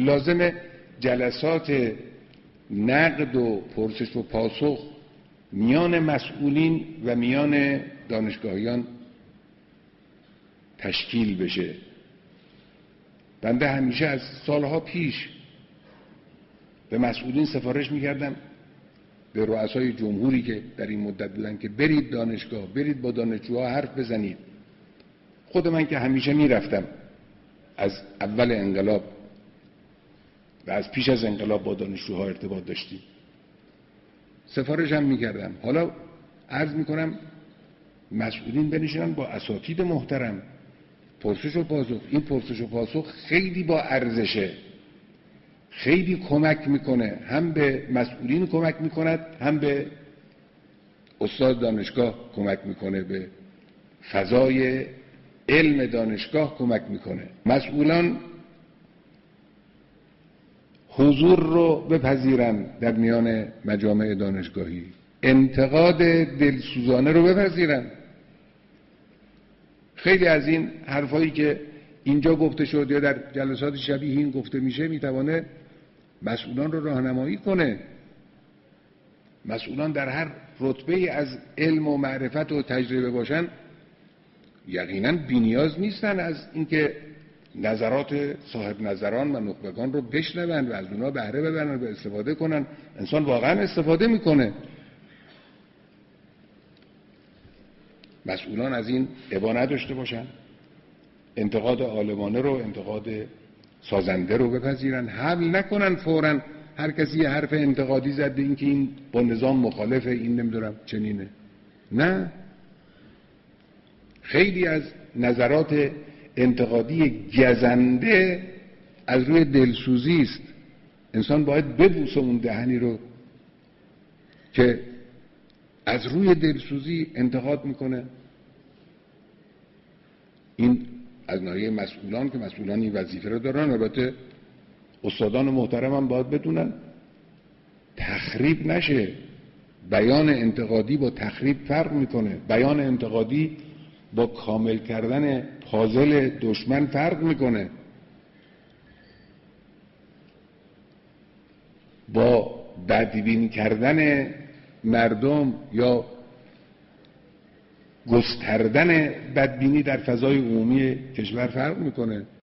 لازمه جلسات نقد و پرسش و پاسخ میان مسئولین و میان دانشگاهیان تشکیل بشه. بنده همیشه از سالها پیش به مسئولین سفارش میکردم، به رؤسای جمهوری که در این مدت بودن، که برید دانشگاه، برید با دانشجوها حرف بزنید. خود من که همیشه میرفتم، از اول انقلاب و از پیش از انقلاب با دانشجوها ارتباط داشتیم، سفارش هم میکردم. حالا عرض میکنم مسئولین بنشینن با اساتید محترم، پرسش و پاسخ. این پرسش و پاسخ خیلی با ارزشه، خیلی کمک میکنه، هم به مسئولین کمک میکند، هم به استاد دانشگاه کمک میکنه، به فضای علم دانشگاه کمک میکنه. مسئولان حضور رو بپذیرن در میان مجامع دانشگاهی، انتقاد دلسوزانه رو بپذیرن. خیلی از این حرفایی که اینجا گفته شد یا در جلسات شبیه این گفته میشه میتوانه مسئولان رو راهنمایی کنه. مسئولان در هر رتبه از علم و معرفت و تجربه باشن یقینا بی‌نیاز نیستن از اینکه نظرات صاحب نظران و نخبگان رو بشنون و از اونا بهره ببرن و استفاده کنن. انسان واقعا استفاده میکنه. مسئولان از این ابا نداشته باشن، انتقاد عالمانه رو، انتقاد سازنده رو بپذیرن، حمل نکنن فوراً هر کسی یه حرف انتقادی زده این که این با نظام مخالفه، این نمیدونم چنینه. نه، خیلی از نظرات انتقادی گزنده از روی دلسوزی است. انسان باید ببوسه اون دهنی رو که از روی دلسوزی انتقاد میکنه. این از ناحیه مسئولان که مسئولان این وظیفه رو دارن. البته استادان محترم هم باید بدونن تخریب نشه. بیان انتقادی با تخریب فرق میکنه. بیان انتقادی با کامل کردن پازل دشمن فرق میکنه. با بدبین کردن مردم یا گستردن بدبینی در فضای عمومی کشور فرق میکنه.